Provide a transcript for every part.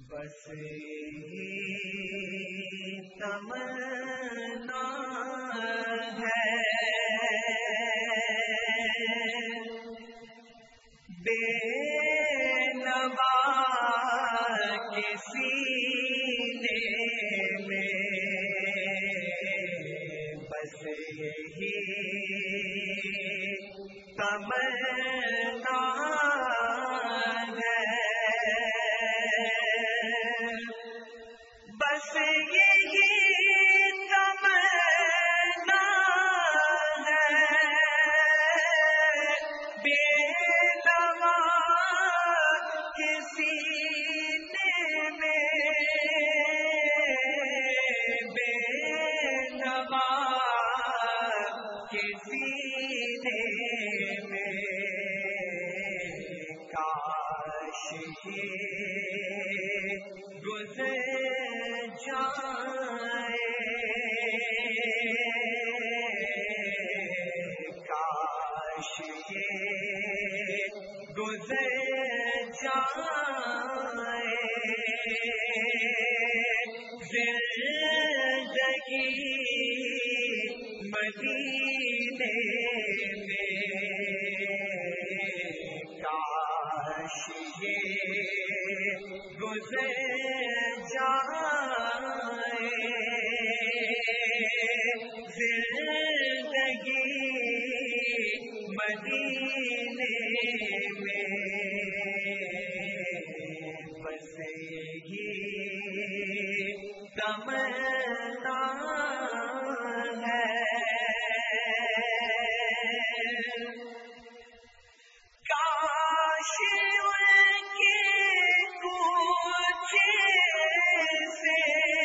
بس یہی تمنا ہے بے نوا کے سینے میں، بس یہی تمنا ہے، بس یہی تمنا ہے بے نوا کے سینے میں، بے نوا کے سینے میں، کاش یہ گزر جائے، کاش یہ گزر جائے، زندگی مدینے میں، کاش یہ گزر جائے، زندگی مدینے میں، بس یہی تمنا ہے، کاش ان کے کوچے سے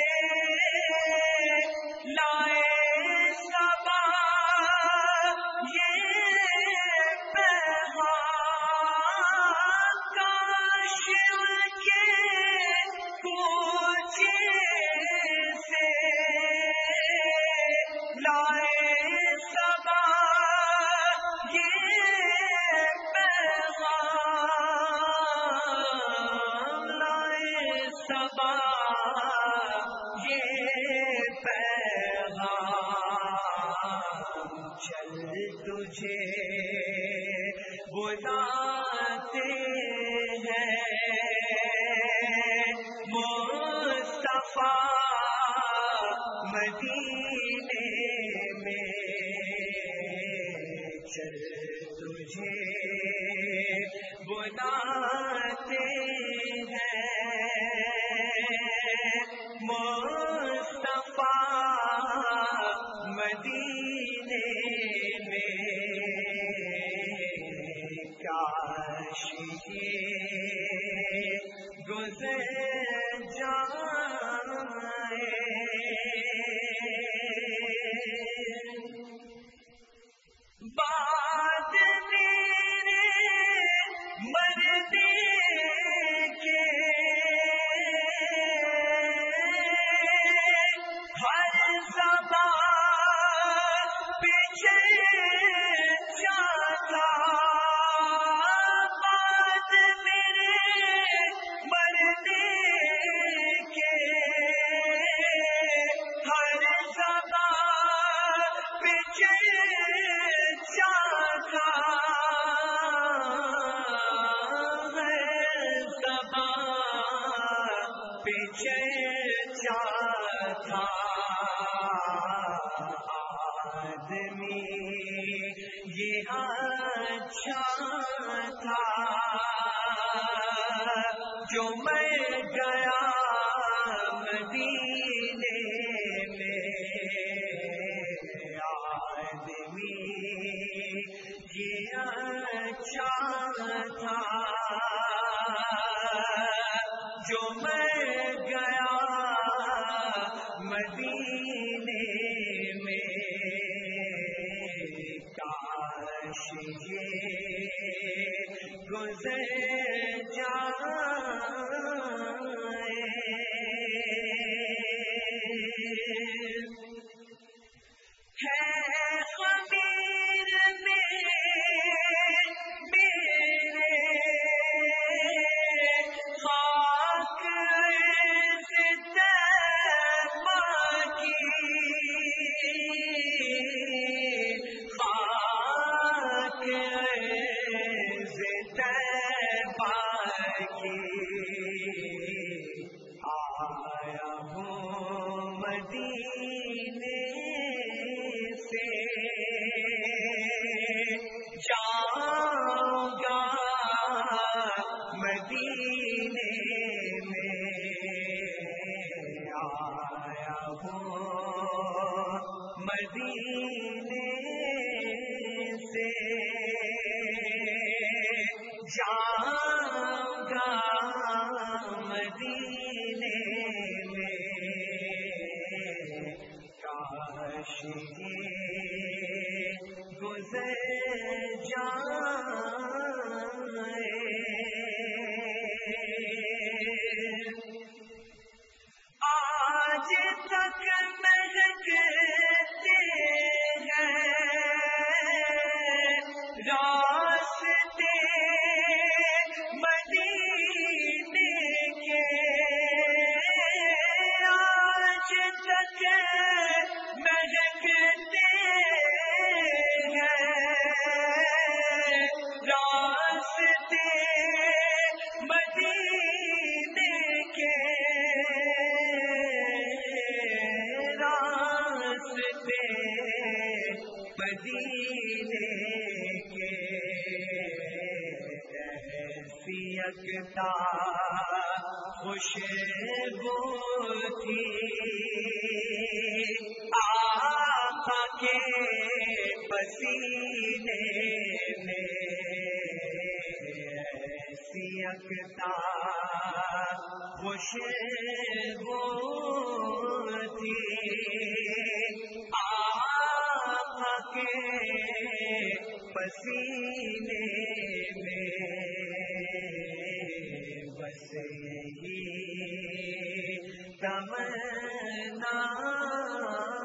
لائے صبا یہ پیغام، کاش ان کے کوچے سے لائے صبا یہ پیغام، لائے صبا یہ پیغام، چل تجھے بلاتے ہیں مصطفیٰ مدینے میں، چل تجھے بلاتے ہیں مصطفیٰ مدینے میں، کاش یہ گزر جائے، بات میرے مرنے کے ہر زبان پہ چرچا تھا، بات میرے مرنے کے ہر زبان پہ چرچا تھا، ہر زبان پہ چرچا تھا، آدمی یہ اچھا تھا جو مر گیا مدینے میں، آدمی یہ اچھا تھا جو مر گیا مدینے میں، کاش یہ گزر جائے، ہے خمیر میں میرے خاک آیا ہوں مدینے سے، جاؤں گا مدینے میں، آیا ہوں مدینے سے، جاؤں گا مدینے میں، کاش یہ گزر جائے، آج تک مہکتے ہیں راستے مدینے کے، آج تک مہکتے ہیں راستے مدینے کے، راستے مدینے کے، ایسی یکتا خوشبو تھی آقا کے پسینے میں، ایسی یکتا خوشبو تھی آقا کے پسینے میں، بس یہی تمنا